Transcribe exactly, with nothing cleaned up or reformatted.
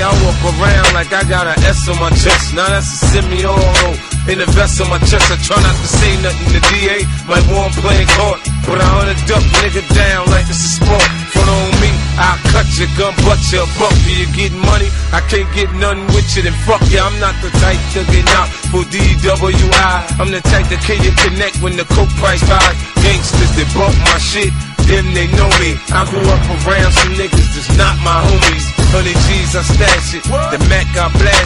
I walk around like I got an S on my chest. Now that's a semi-auto in the vest on my chest. I try not to say nothing. The D A might want playing court, but I hunt a duck nigga down like it's a sport. Front on me, I'll cut your gun, butt your buck. You getting money? I can't get nothing with you, then fuck ya. I'm not the type to get out for D W I. I'm the type to kill you connect when the coke price high. Gangsters that bump my shit, them they know me. I grew up around some niggas that's not my homies. Hundred G's I stash it, the Mac I blast.